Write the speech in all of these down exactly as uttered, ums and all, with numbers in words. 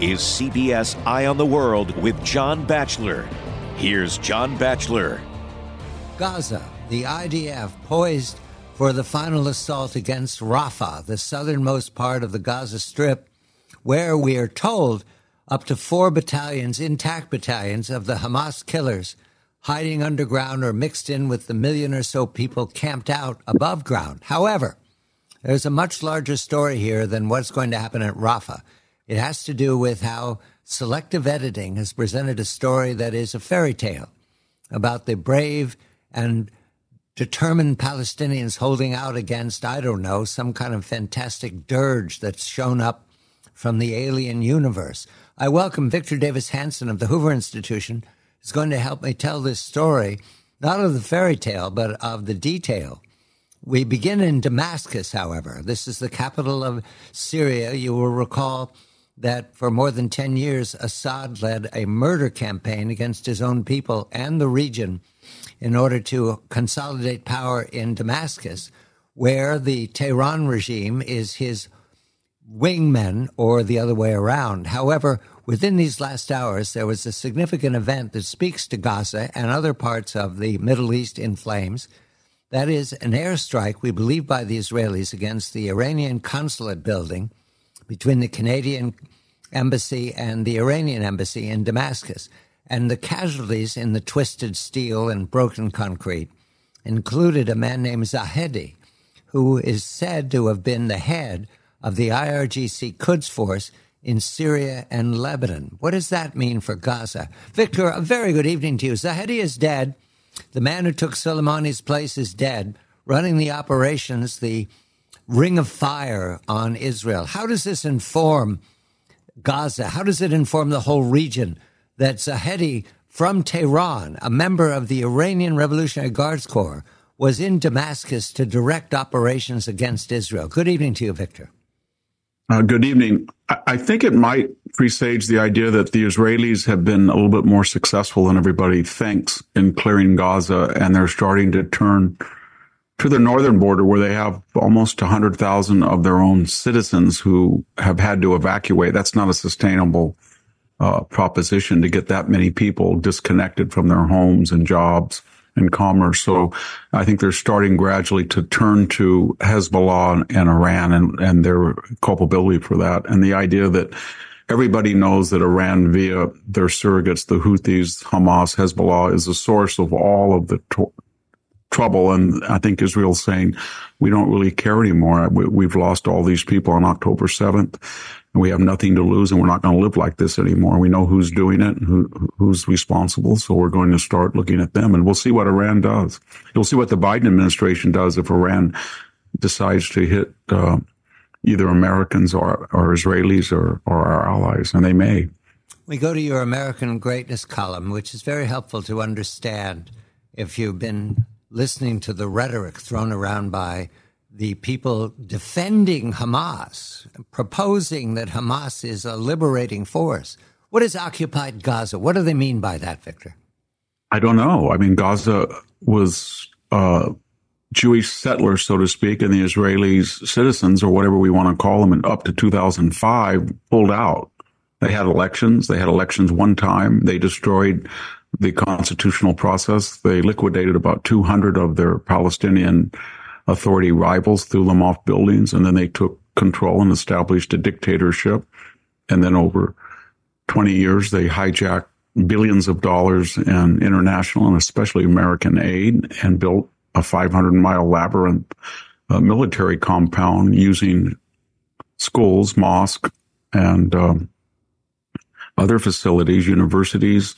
is C B S Eye on the World with John Batchelor. Here's John Batchelor. Gaza, the I D F poised for the final assault against Rafah, the southernmost part of the Gaza Strip, where we are told up to four battalions, intact battalions, of the Hamas killers hiding underground or mixed in with the million or so people camped out above ground. However, there's a much larger story here than what's going to happen at Rafah. It has to do with how selective editing has presented a story that is a fairy tale about the brave and determined Palestinians holding out against, I don't know, some kind of fantastic dirge that's shown up from the alien universe. I welcome Victor Davis Hanson of the Hoover Institution, who's going to help me tell this story, not of the fairy tale, but of the detail. We begin in Damascus, however. This is the capital of Syria. You will recall that for more than ten years, Assad led a murder campaign against his own people and the region in order to consolidate power in Damascus, where the Tehran regime is his wingmen, or the other way around. However, within these last hours, there was a significant event that speaks to Gaza and other parts of the Middle East in flames. That is an airstrike, we believe, by the Israelis against the Iranian consulate building between the Canadian embassy and the Iranian embassy in Damascus. And the casualties in the twisted steel and broken concrete included a man named Zahedi, who is said to have been the head of the I R G C Quds force in Syria and Lebanon. What does that mean for Gaza? Victor, a very good evening to you. Zahedi is dead. The man who took Soleimani's place is dead, running the operations, the Ring of Fire on Israel. How does this inform Gaza? How does it inform the whole region that Zahedi from Tehran, a member of the Iranian Revolutionary Guards Corps, was in Damascus to direct operations against Israel? Good evening to you, Victor. Uh, good evening. I, I think it might presage the idea that the Israelis have been a little bit more successful than everybody thinks in clearing Gaza, and they're starting to turn to the northern border, where they have almost one hundred thousand of their own citizens who have had to evacuate. That's not a sustainable uh, proposition to get that many people disconnected from their homes and jobs and commerce. So I think they're starting gradually to turn to Hezbollah and, and Iran and, and their culpability for that. And the idea that everybody knows that Iran, via their surrogates, the Houthis, Hamas, Hezbollah, is the source of all of the to- trouble. And I think Israel's saying, we don't really care anymore. We, we've lost all these people on October seventh, and we have nothing to lose, and we're not going to live like this anymore. We know who's doing it and who, who's responsible, so we're going to start looking at them, and we'll see what Iran does. You'll see what the Biden administration does if Iran decides to hit uh, either Americans or, or Israelis or, or our allies, and they may. We go to your American Greatness column, which is very helpful to understand if you've been listening to the rhetoric thrown around by the people defending Hamas, proposing that Hamas is a liberating force. What is occupied Gaza? What do they mean by that, Victor? I don't know. I mean, Gaza was uh, Jewish settlers, so to speak, and the Israelis, citizens, or whatever we want to call them, and up to two thousand five, pulled out. They had elections. They had elections one time. They destroyed the constitutional process. They liquidated about two hundred of their Palestinian Authority rivals, threw them off buildings, and then they took control and established a dictatorship. And then over twenty years, they hijacked billions of dollars in international and especially American aid and built a five hundred mile labyrinth uh, military compound using schools, mosques, and um, other facilities, universities,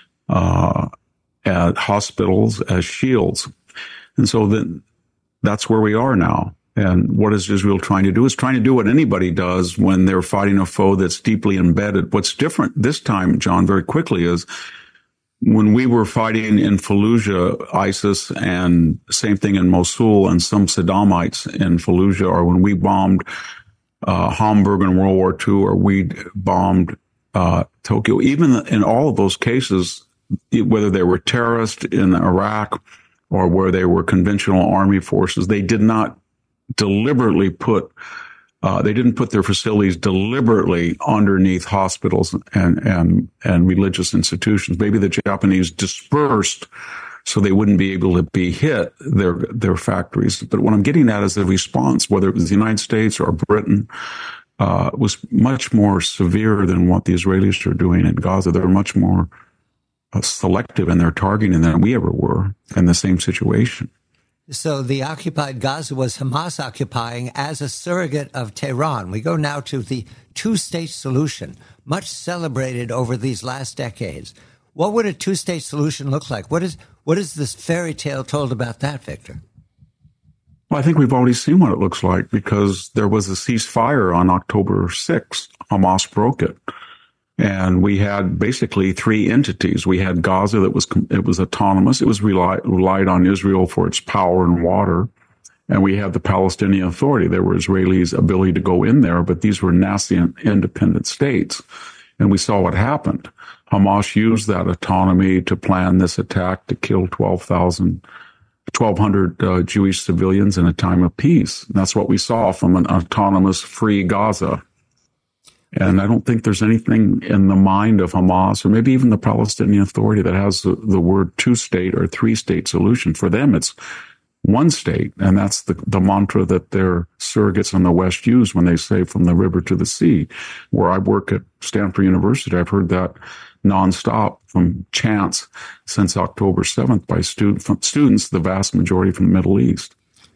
uh, at hospitals as shields. And so then that's where we are now. And what is Israel trying to do? It's trying to do what anybody does when they're fighting a foe that's deeply embedded. What's different this time, John, very quickly, is when we were fighting in Fallujah, ISIS, and same thing in Mosul and some Saddamites in Fallujah, or when we bombed uh, Hamburg in World War Two, or we bombed uh, Tokyo, even in all of those cases, whether they were terrorists in Iraq or where they were conventional army forces, they did not deliberately put Uh, they didn't put their facilities deliberately underneath hospitals and, and, and religious institutions. Maybe the Japanese dispersed so they wouldn't be able to be hit, their, their factories. But what I'm getting at is the response, whether it was the United States or Britain, uh, was much more severe than what the Israelis are doing in Gaza. They're much more uh, selective in their targeting than we ever were in the same situation. So the occupied Gaza was Hamas occupying as a surrogate of Tehran. We go now to the two-state solution, much celebrated over these last decades. What would a two-state solution look like? What is what is this fairy tale told about that, Victor? Well, I think we've already seen what it looks like because there was a ceasefire on October sixth. Hamas broke it. And we had basically three entities. We had Gaza that was, it was autonomous. It was relied, relied on Israel for its power and water. And we had the Palestinian Authority. There were Israelis' ability to go in there, but these were nascent independent states. And we saw what happened. Hamas used that autonomy to plan this attack to kill twelve thousand, twelve hundred uh, Jewish civilians in a time of peace. And that's what we saw from an autonomous, free Gaza. And I don't think there's anything in the mind of Hamas or maybe even the Palestinian Authority that has the, the word two-state or three-state solution. For them, it's one state. And that's the, the mantra that their surrogates in the West use when they say from the river to the sea. Where I work at Stanford University, I've heard that nonstop from chants since October seventh by student, from students, the vast majority from the Middle East.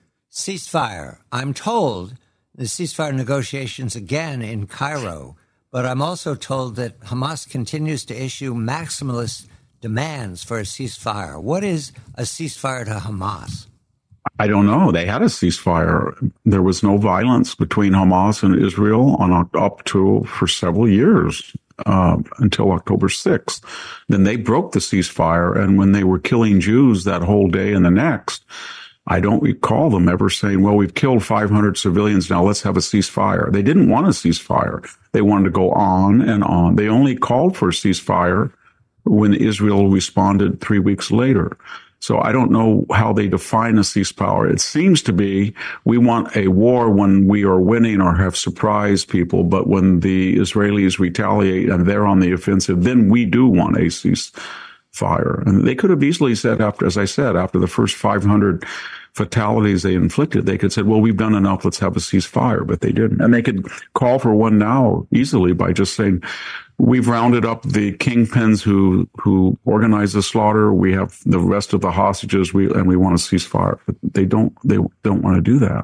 Ceasefire. I'm told the ceasefire negotiations again in Cairo, but I'm also told that Hamas continues to issue maximalist demands for a ceasefire. What is a ceasefire to Hamas? I don't know. They had a ceasefire. There was no violence between Hamas and Israel on up to for several years uh, until October sixth. Then they broke the ceasefire, and when they were killing Jews that whole day and the next, I don't recall them ever saying, well, we've killed five hundred civilians, now let's have a ceasefire. They didn't want a ceasefire. They wanted to go on and on. They only called for a ceasefire when Israel responded three weeks later. So I don't know how they define a ceasefire. It seems to be we want a war when we are winning or have surprised people, but when the Israelis retaliate and they're on the offensive, then we do want a ceasefire. And they could have easily said after, as I said, after the first five hundred fatalities they inflicted, they could say, well, we've done enough, let's have a ceasefire, but they didn't. And they could call for one now easily by just saying, we've rounded up the kingpins who, who organized the slaughter. We have the rest of the hostages, we, and we want a ceasefire. But they don't, they don't want to do that.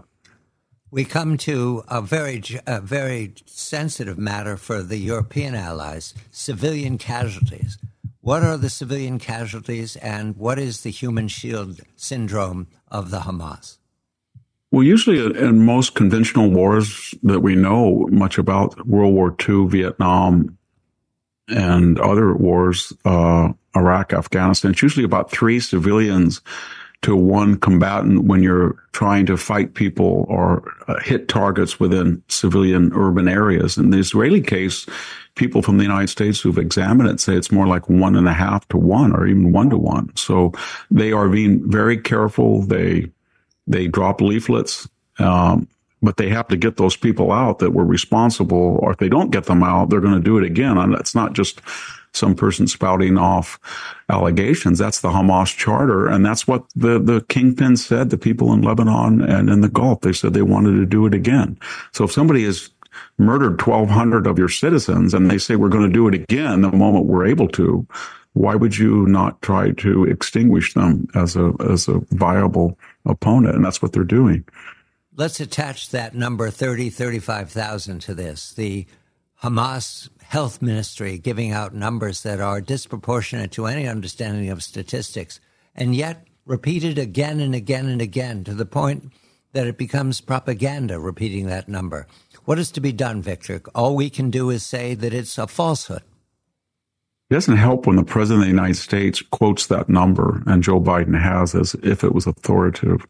We come to a very, a very sensitive matter for the European allies, civilian casualties. What are the civilian casualties, and what is the human shield syndrome of the Hamas? Well, usually in most conventional wars that we know much about, World War Two, Vietnam, and other wars, uh, Iraq, Afghanistan, it's usually about three civilians to one combatant when you're trying to fight people or uh, hit targets within civilian urban areas. In the Israeli case, people from the United States who've examined it say it's more like one and a half to one or even one to one. So they are being very careful. They, they drop leaflets, um, but they have to get those people out that were responsible, or if they don't get them out, they're going to do it again. And it's not just some person spouting off allegations. That's the Hamas charter. And that's what the, the kingpin said, the people in Lebanon and in the Gulf. They said they wanted to do it again. So if somebody has murdered twelve hundred of your citizens and they say we're going to do it again the moment we're able to, why would you not try to extinguish them as a, as a viable opponent? And that's what they're doing. Let's attach that number thirty, thirty-five thousand to this. The Hamas Health Ministry giving out numbers that are disproportionate to any understanding of statistics, and yet repeated again and again and again to the point that it becomes propaganda, repeating that number. What is to be done, Victor? All we can do is say that it's a falsehood. It doesn't help when the President of the United States quotes that number, and Joe Biden has, as if it was authoritative.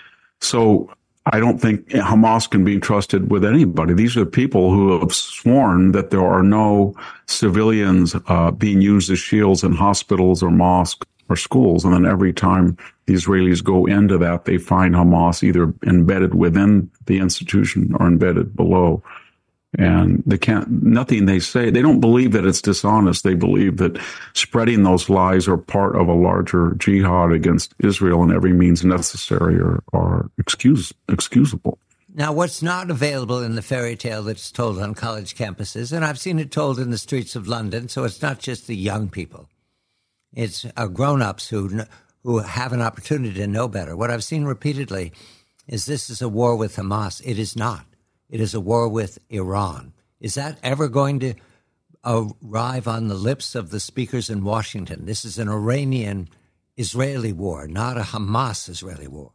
So I don't think Hamas can be trusted with anybody. These are people who have sworn that there are no civilians uh, being used as shields in hospitals or mosques or schools. And then every time the Israelis go into that, they find Hamas either embedded within the institution or embedded below. And they can't, nothing they say, they don't believe that it's dishonest. They believe that spreading those lies are part of a larger jihad against Israel, and every means necessary or, or excuse, excusable. Now, what's not available in the fairy tale that's told on college campuses, and I've seen it told in the streets of London, so it's not just the young people. It's uh, grown-ups who, who have an opportunity to know better. What I've seen repeatedly is this is a war with Hamas. It is not. It is a war with Iran. Is that ever going to arrive on the lips of the speakers in Washington? This is an Iranian-Israeli war, not a Hamas-Israeli war.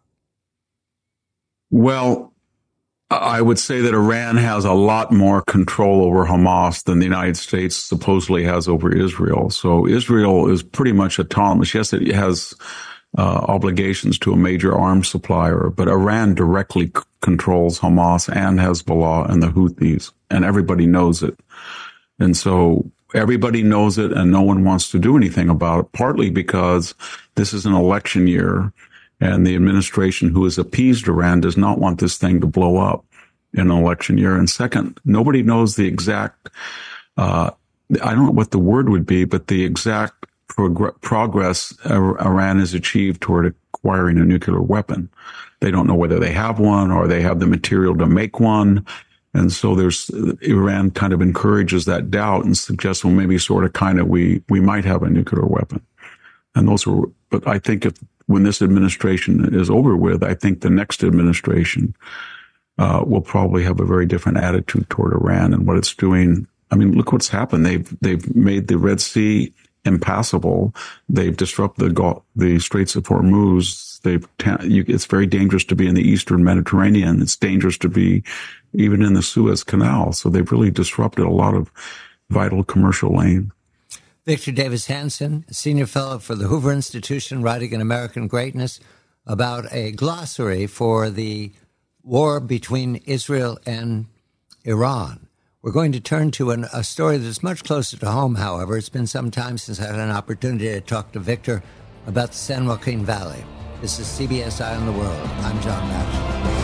Well, I would say that Iran has a lot more control over Hamas than the United States supposedly has over Israel. So Israel is pretty much autonomous. Yes, it has uh, obligations to a major arms supplier, but Iran directly c- controls Hamas and Hezbollah and the Houthis, and everybody knows it. And so everybody knows it, and no one wants to do anything about it, partly because this is an election year. And the administration who has appeased Iran does not want this thing to blow up in an election year. And second, nobody knows the exact, uh, I don't know what the word would be, but the exact prog- progress Iran has achieved toward acquiring a nuclear weapon. They don't know whether they have one or they have the material to make one. And so there's, Iran kind of encourages that doubt and suggests, well, maybe sort of kind of we, we might have a nuclear weapon. And those are, but I think if, when this administration is over with, I think the next administration uh, will probably have a very different attitude toward Iran and what it's doing. I mean, look what's happened. They've they've made the Red Sea impassable. They've disrupted the Gulf, the Straits of Hormuz. They've you, it's very dangerous to be in the Eastern Mediterranean. It's dangerous to be even in the Suez Canal. So they've really disrupted a lot of vital commercial lanes. Victor Davis Hanson, Senior Fellow for the Hoover Institution, writing in American Greatness about a glossary for the war between Israel and Iran. We're going to turn to an, a story that's much closer to home, however. It's been some time since I had an opportunity to talk to Victor about the San Joaquin Valley. This is C B S Eye on the World. I'm John Batchelor.